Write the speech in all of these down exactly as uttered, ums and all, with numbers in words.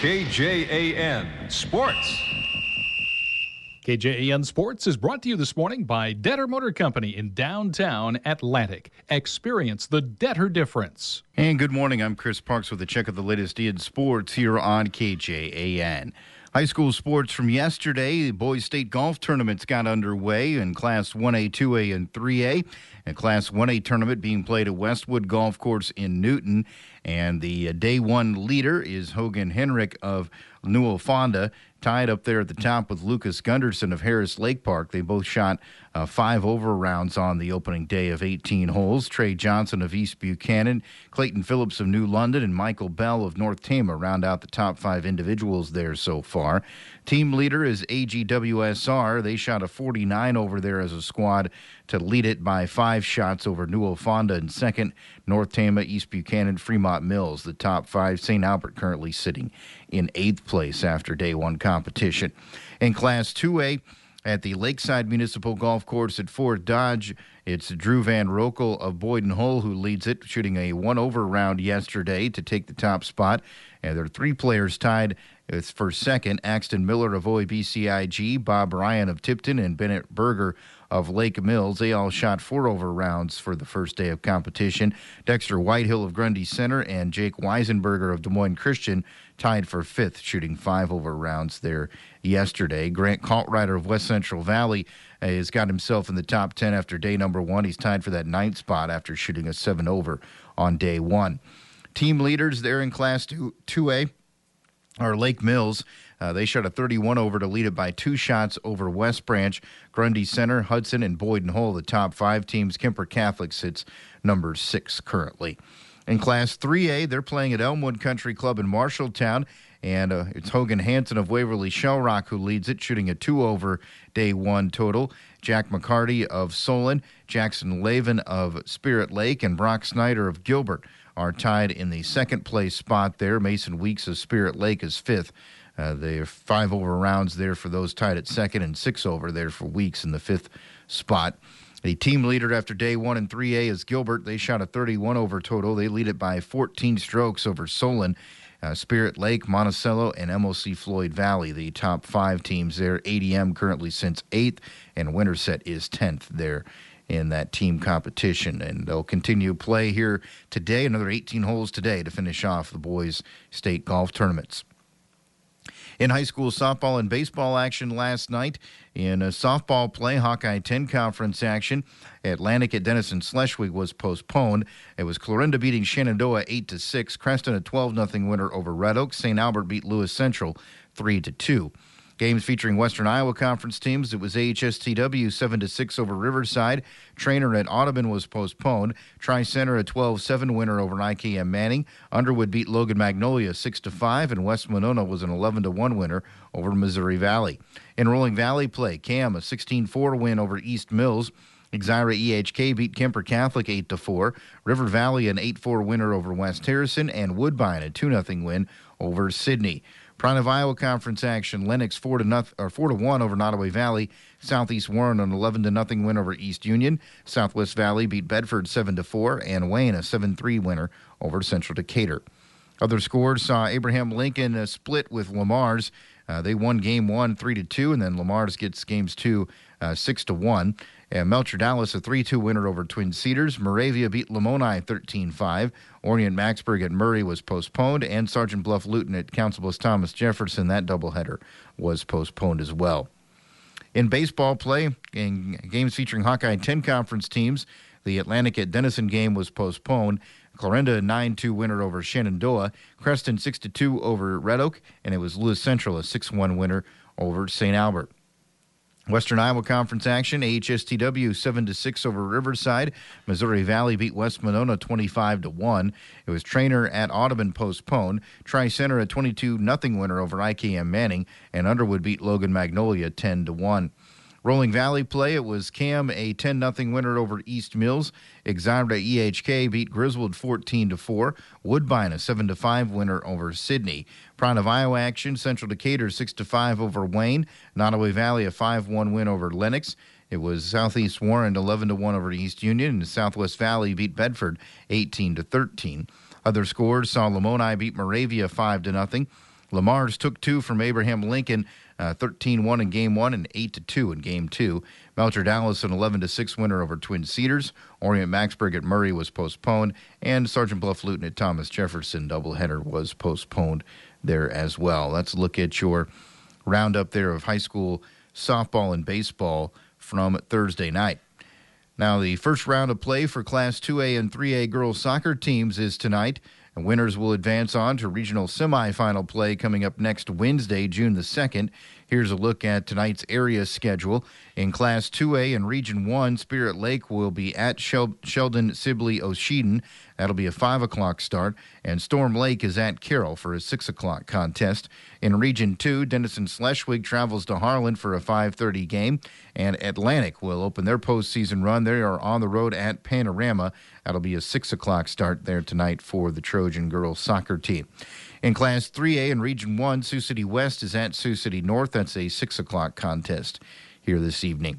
K J A N Sports. K J A N Sports is brought to you this morning by Detter Motor Company in downtown Atlantic. Experience the Detter difference. And good morning. I'm Chris Parks with a check of the latest in sports here on K J A N. High school sports from yesterday. The boys state golf tournaments got underway in Class one A, two A, and three A. A Class one A tournament being played at Westwood Golf Course in Newton. And the day one leader is Hogan Henrik of Newell Fonda, tied up there at the top with Lucas Gunderson of Harris Lake Park. They both shot uh, five over rounds on the opening day of eighteen holes. Trey Johnson of East Buchanan, Clayton Phillips of New London, and Michael Bell of North Tama round out the top five individuals there so far. Team leader is A G W S R. They shot a forty-nine over there as a squad to lead it by five shots over Newell Fonda in second. North Tama, East Buchanan, Fremont Mills, the top five. Saint Albert currently sitting in eighth place after day one competition. In Class two A, at the Lakeside Municipal Golf Course at Fort Dodge, it's Drew Van Rokel of Boyden Hull who leads it, shooting a one-over round yesterday to take the top spot. And there are three players tied for second: Axton Miller of O A B C I G, Bob Ryan of Tipton, and Bennett Berger of Lake Mills. They all shot four over rounds for the first day of competition. Dexter Whitehill of Grundy Center and Jake Weisenberger of Des Moines Christian tied for fifth, shooting five over rounds there yesterday. Grant Kaltrider of West Central Valley uh, has got himself in the top ten after day number one. He's tied for that ninth spot after shooting a seven over on day one. Team leaders there in Class two A are Lake Mills. Uh, they shot a thirty-one over to lead it by two shots over West Branch, Grundy Center, Hudson, and Boyden Hull, the top five teams. Kemper Catholic sits number six currently. In Class three A, they're playing at Elmwood Country Club in Marshalltown, and uh, it's Hogan Hansen of Waverly Shell Rock who leads it, shooting a two over day one total. Jack McCarty of Solon, Jackson Lavin of Spirit Lake, and Brock Snyder of Gilbert are tied in the second place spot there. Mason Weeks of Spirit Lake is fifth. Uh, they are five over rounds there for those tied at second, and six over there for Weeks in the fifth spot. The team leader after day one in three A is Gilbert. They shot a thirty-one over total. They lead it by fourteen strokes over Solon, uh, Spirit Lake, Monticello, and M O C Floyd Valley, the top five teams there. A D M currently since eighth, and Winterset is tenth there in that team competition. And they'll continue play here today, another eighteen holes today to finish off the boys' state golf tournaments. In high school softball and baseball action last night, in a softball play, Hawkeye ten conference action, Atlantic at Denison Schleswig was postponed. It was Clarinda beating Shenandoah eight to six, Creston a twelve nothing winner over Red Oak, Saint Albert beat Lewis Central three to two. Games featuring Western Iowa Conference teams, it was A H S T W seven to six over Riverside. Trainer at Audubon was postponed. Tri-Center a twelve seven winner over I K M Manning. Underwood beat Logan Magnolia six to five, and West Monona was an eleven to one winner over Missouri Valley. In Rolling Valley play, Cam a sixteen four win over East Mills. Exira E H K beat Kemper Catholic eight to four. River Valley an eight four winner over West Harrison, and Woodbine a two nothing win over Sidney. Pride of Iowa Conference action, Lennox four to nothing or four to one over Nottoway Valley. Southeast Warren an eleven to nothing win over East Union. Southwest Valley beat Bedford seven to four, and Wayne a seven three winner over Central Decatur. Other scores saw Abraham Lincoln uh, split with Lamar's. Uh, they won game one three to two, and then Lamar's gets games two uh, six to one. And Melcher Dallas a three two winner over Twin Cedars. Moravia beat Lamoni thirteen five. Orient Maxburg at Murray was postponed, and Sergeant Bluff Luton at Council Bluffs Thomas Jefferson, that doubleheader was postponed as well. In baseball play, in games featuring Hawkeye ten conference teams, the Atlantic at Denison game was postponed. Clarinda a nine two winner over Shenandoah. Creston six to two over Red Oak, and it was Lewis Central a six one winner over Saint Albert. Western Iowa Conference action, A H S T W seven to six over Riverside. Missouri Valley beat West Monona twenty-five to one. It was Trainer at Audubon postponed. Tri-Center a twenty-two nothing winner over I K M Manning, and Underwood beat Logan Magnolia ten to one. Rolling Valley play, it was Cam a ten nothing winner over East Mills. Exira E H K beat Griswold fourteen to four. Woodbine a seven to five winner over Sidney. Pride of Iowa action, Central Decatur six to five over Wayne. Nottoway Valley a five one win over Lennox. It was Southeast Warren eleven to one over East Union, and Southwest Valley beat Bedford eighteen to thirteen. Other scores saw Lamoni beat Moravia five to nothing. Lamar's took two from Abraham Lincoln, uh, thirteen one in game one and eight to two in game two. Melcher Dallas, an eleven to six winner over Twin Cedars. Orient Maxburg at Murray was postponed, and Sergeant Bluff Luton at Thomas Jefferson doubleheader was postponed there as well. Let's look at your roundup there of high school softball and baseball from Thursday night. Now, the first round of play for Class two A and three A girls soccer teams is tonight, and winners will advance on to regional semifinal play coming up next Wednesday, June the second. Here's a look at tonight's area schedule. In Class two A and Region one, Spirit Lake will be at Shel- Sheldon Sibley Oshedon. That'll be a five o'clock start. And Storm Lake is at Carroll for a six o'clock contest. In Region two, Denison Schleswig travels to Harlan for a five thirty game. And Atlantic will open their postseason run. They are on the road at Panorama. That'll be a six o'clock start there tonight for the Trojan girls soccer team. In Class three A and Region one, Sioux City West is at Sioux City North. That's a six o'clock contest here this evening.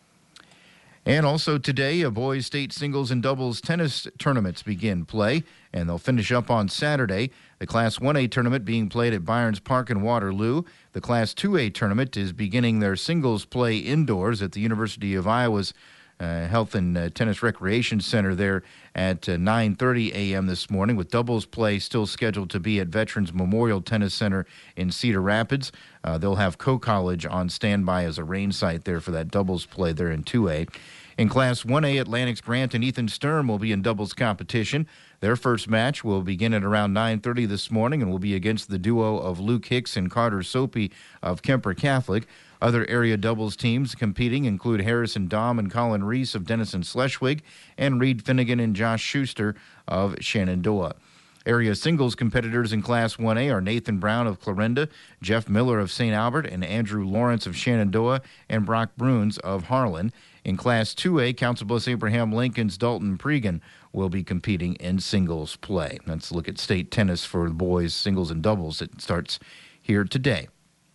And also today, a boys' state singles and doubles tennis tournaments begin play, and they'll finish up on Saturday. The Class one A tournament being played at Byrnes Park in Waterloo. The Class two A tournament is beginning their singles play indoors at the University of Iowa's Uh, Health and uh, Tennis Recreation Center there at uh, nine thirty a.m. this morning, with doubles play still scheduled to be at Veterans Memorial Tennis Center in Cedar Rapids. Uh, they'll have Co-College on standby as a rain site there for that doubles play there in two A. In Class one A, Atlantic's Grant and Ethan Sturm will be in doubles competition. Their first match will begin at around nine thirty this morning and will be against the duo of Luke Hicks and Carter Soapy of Kemper Catholic. Other area doubles teams competing include Harrison Dahm and Colin Reese of Denison Schleswig and Reed Finnegan and Josh Schuster of Shenandoah. Area singles competitors in Class one A are Nathan Brown of Clarinda, Jeff Miller of Saint Albert, and Andrew Lawrence of Shenandoah, and Brock Bruns of Harlan. In Class two A, Council Bluffs Abraham Lincoln's Dalton Pregan will be competing in singles play. Let's look at state tennis for the boys, singles and doubles. It starts here today.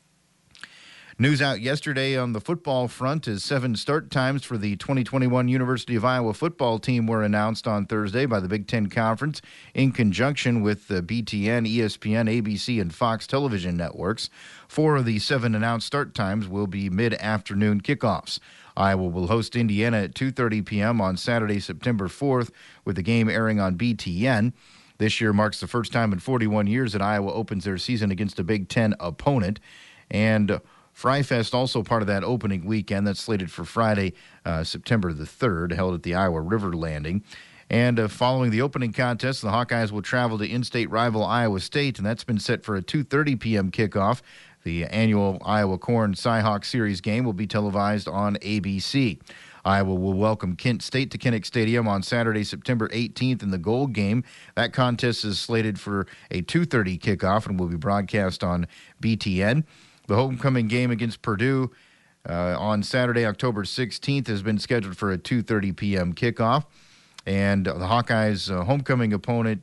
News out yesterday on the football front is seven start times for the twenty twenty-one University of Iowa football team were announced on Thursday by the Big Ten Conference in conjunction with the B T N, E S P N, A B C, and Fox television networks. Four of the seven announced start times will be mid-afternoon kickoffs. Iowa will host Indiana at two thirty p.m. on Saturday, September fourth, with the game airing on B T N. This year marks the first time in forty-one years that Iowa opens their season against a Big Ten opponent. And Fryfest, also part of that opening weekend. That's slated for Friday, uh, September the third, held at the Iowa River Landing. And uh, following the opening contest, the Hawkeyes will travel to in-state rival Iowa State, and that's been set for a two thirty p.m. kickoff. The annual Iowa Corn Cy-Hawk Series game will be televised on A B C. Iowa will welcome Kent State to Kinnick Stadium on Saturday, September eighteenth in the Gold Game. That contest is slated for a two thirty kickoff and will be broadcast on B T N. The homecoming game against Purdue uh, on Saturday, October sixteenth, has been scheduled for a two thirty p.m. kickoff. And the Hawkeyes' uh, homecoming opponent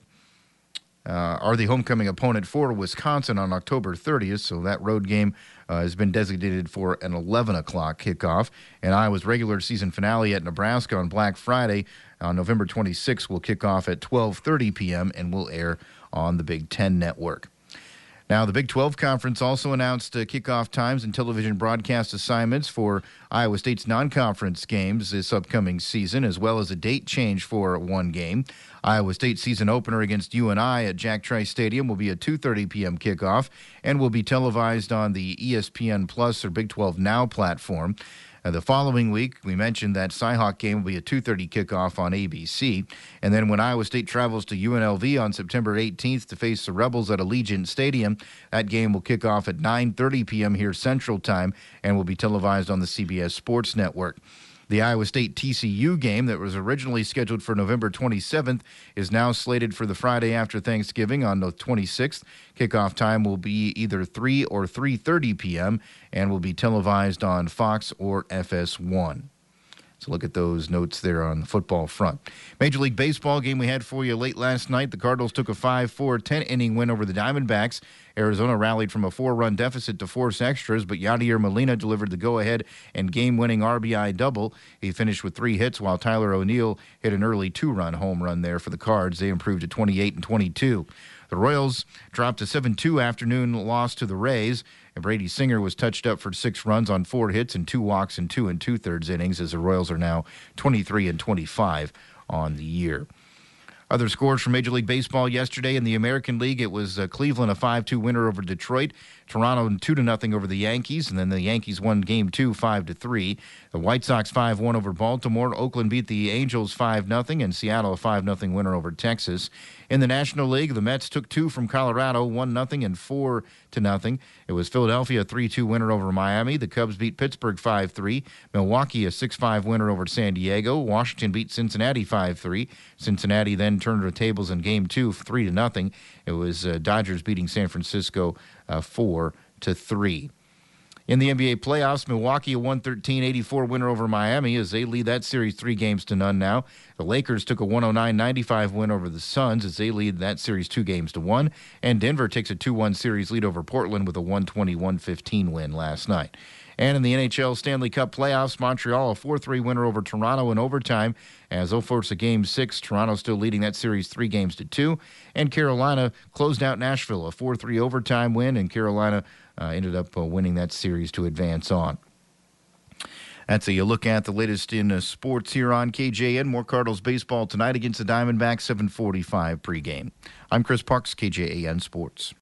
uh, are the homecoming opponent for Wisconsin on October thirtieth, so that road game uh, has been designated for an eleven o'clock kickoff. And Iowa's regular season finale at Nebraska on Black Friday on November twenty-sixth will kick off at twelve thirty p.m. and will air on the Big Ten Network. Now, the Big twelve Conference also announced uh, kickoff times and television broadcast assignments for Iowa State's non-conference games this upcoming season, as well as a date change for one game. Iowa State season opener against U N I at Jack Trice Stadium will be a two thirty p.m. kickoff and will be televised on the E S P N Plus or Big twelve Now platform. Uh, the following week, we mentioned that Cy-Hawk game will be a two thirty kickoff on A B C. And then when Iowa State travels to U N L V on September eighteenth to face the Rebels at Allegiant Stadium, that game will kick off at nine thirty p.m. here Central Time and will be televised on the C B S Sports Network. The Iowa State T C U game that was originally scheduled for November twenty-seventh is now slated for the Friday after Thanksgiving on the twenty-sixth. Kickoff time will be either three or three thirty p.m. and will be televised on Fox or F S one. So look at those notes there on the football front. Major League Baseball game we had for you late last night. The Cardinals took a five four ten-inning win over the Diamondbacks. Arizona rallied from a four-run deficit to force extras, but Yadier Molina delivered the go-ahead and game-winning R B I double. He finished with three hits, while Tyler O'Neill hit an early two-run home run there for the Cards. They improved to twenty-eight and twenty-two. The Royals dropped a seven two afternoon loss to the Rays, and Brady Singer was touched up for six runs on four hits and two walks in two and two-thirds innings, as the Royals are now twenty-three and twenty-five on the year. Other scores from Major League Baseball yesterday in the American League, it was uh, Cleveland a five two winner over Detroit, Toronto two to nothing over the Yankees, and then the Yankees won game two five to three. The White Sox five one over Baltimore, Oakland beat the Angels five nothing, and Seattle a five nothing winner over Texas. In the National League, the Mets took two from Colorado, one nothing and four to nothing. It was Philadelphia a three two winner over Miami. The Cubs beat Pittsburgh five three. Milwaukee a six five winner over San Diego. Washington beat Cincinnati five three. Cincinnati then turned the tables in game two, three to nothing. It was uh, Dodgers beating San Francisco uh, four to three. In the N B A playoffs, Milwaukee a one thirteen eighty-four winner over Miami as they lead that series three games to none now. The Lakers took a one oh nine ninety-five win over the Suns as they lead that series two games to one. And Denver takes a two one series lead over Portland with a one twenty one fifteen win last night. And in the N H L Stanley Cup playoffs, Montreal a four three winner over Toronto in overtime. As they'll force a game six, Toronto still leading that series three games to two. And Carolina closed out Nashville, a four three overtime win, and Carolina uh, ended up uh, winning that series to advance on. That's a look at the latest in uh, sports here on K J N. More Cardinals baseball tonight against the Diamondbacks, seven forty-five pregame. I'm Chris Parks, K J A N Sports.